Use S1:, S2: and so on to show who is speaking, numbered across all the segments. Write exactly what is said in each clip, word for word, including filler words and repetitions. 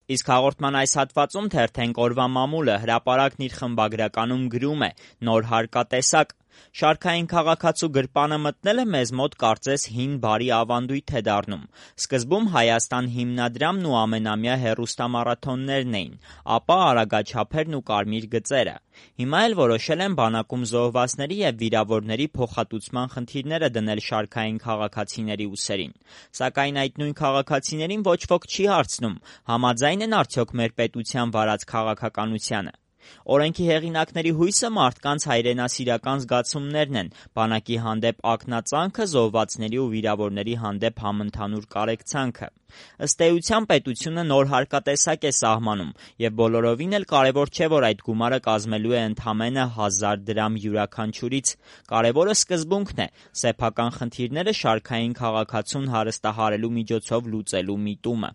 S1: Իսկ հաղորդման այս հատվածում թերթենք օրվա մամուլը, հրապարակն իր խմբագրականում գրում է նոր հարկատեսակ։ Շարքային քաղաքացու գրպանը մտնելը մեզ մոտ կարծես հին բարի ավանդույթ է դառնում։ Սկզբում Հայաստան հիմնադրամն ու ամենամյա հեռուստամարաթոններն էին, ապա արագաչափերն ու կարմիր գծերը։ Հիմա էլ որոշել են բանակում զոհվածների և վիրավորների փոխհատուցման խնդիրները դնել շարքային քաղաքացիների ուսերին։ Սակայն այդ նույն քաղաքացիներին ոչ ոք չի հարցնում՝ համաձայն են արդյոք մեր պետության վարած քաղաքականությանը։ Օրենքի հեղինակների հույսը մարդկանց հայրենասիրական զգացումներն են, բանակի հանդեպ ակնածանքը, զոհվածների ու վիրավորների հանդեպ համընդհանուր կարեկցանքը։ Ըստ էության պետությունը նոր հարկատեսակ է սահմանում, և բոլորովին էլ կարևոր չէ, որ այդ գումարը կազմելու է ընդամենը հազար դրամ յուրաքանչյուրից։ Կարևորը սկզբունքն է՝ սեփական խնդիրները շարքային քաղաքացուն հարստահարելու միջոցով լուծելու միտումը։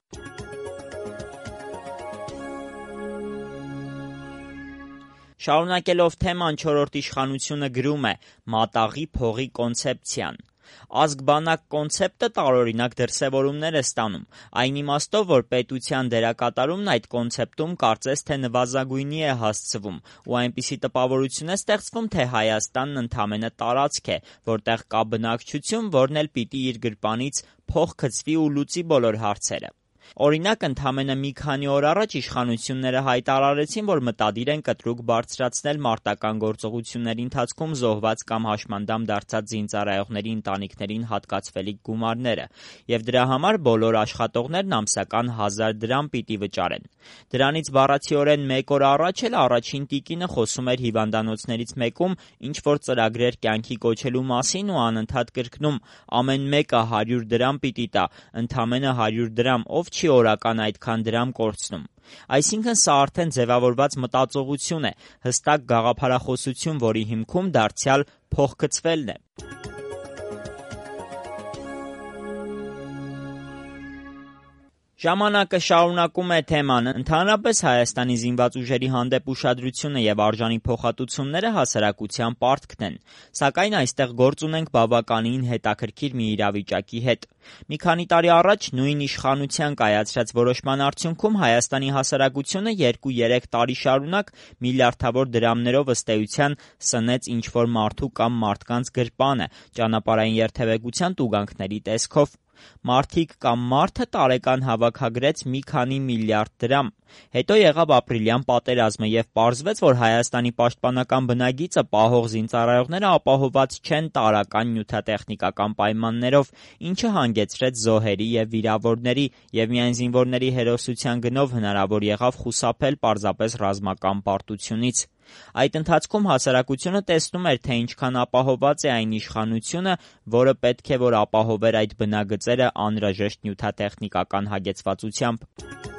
S1: Շարունակելով թեման, չորրորդ իշխանությունը գրում է «Մատաղի փողի կոնցեպցիան»։ Ազգ-բանակ կոնցեպտը տարօրինակ դրսևորումներ է ստանում, այն իմաստով, որ պետության դերակատարումն այդ կոնցեպտում կարծես թե նվազագույնի է հասցվում, ու այնպիսի տպավորություն է ստեղծվում, թե Հայաստանն ընդամենը տարածք է, որտեղ կա բնակչություն, որն էլ պիտի իր գրպանից փող գցվի ու լուծի բոլոր հարցերը։ Օրինակ, ընդամենը մի քանի օր առաջ իշխանությունները հայտարարեցին, որ մտադիր են կտրուկ բարձրացնել մարտական գործողությունների ընթացքում զոհված կամ հաշմանդամ դարձած զինծառայողների ընտանիքներին հատկացվելիք գումարները, և դրա համար բոլոր աշխատողներն ամսական հազար դրամ պիտի վճարեն։ Դրանից բառացիորեն մեկ օր առաջ էլ առաջին տիկինը խոսում էր հիվանդանոցներից մեկում ինչ-որ ծրագրեր կյանքի կոչելու մասին ու անընդհատ կրկնում՝ ամեն մեկը հարյուր դրամ պիտի տա, ընդամենը հարյուր դրամ, ով չի օրական այդքան դրամ կորցնում։ Այսինքն սա արդեն ձևավորված մտածողություն է, հստակ գաղափարախոսություն, որի հիմքում դարձյալ փոխգծվելն է։ Ժամանակը շարունակում է թեման։ Ընդհանրապես Հայաստանի զինված ուժերի հանդեպ ուշադրությունը և արժանի փոխհատուցումները հասարակության պարտքն են, սակայն այստեղ գործ ունենք բավականին հետաքրքիր մի իրավիճակի հետ։ Մի քանի տարի առաջ նույն իշխանության կայացրած որոշման արդյունքում Հայաստանի հասարակությունը երկու-երեք տարի շարունակ միլիարդավոր դրամներով ըստ էության սնեց ինչ-որ մարդու կամ մարդկանց գրպանը՝ ճանապարհային երթևեկության տուգանքների տեսքով։ Մարդիկ կամ մարդը տարեկան հավաքագրեց մի քանի միլիարդ դրամ։ Հետո եղավ ապրիլյան պատերազմը, և պարզվեց, որ Հայաստանի պաշտպանական բնագիծը պահող զինծառայողները ապահովված չեն տարրական նյութատեխնիկական պայմաններով, ինչը հանգեցրեց զոհերի և վիրավորների, և միայն զինվորների հերոսության գնով հնարավոր եղավ խուսափել պարզապես ռազմական պարտությունից։ Այդ ընթացքում հասարակությունը տեսնում էր, թե ինչքան ապահովված է այն իշխանությունը, որը պետք է որ ապահովեր այդ բնագծերը անհրաժեշտ նյութատեխնիկական հագեցվածությամբ։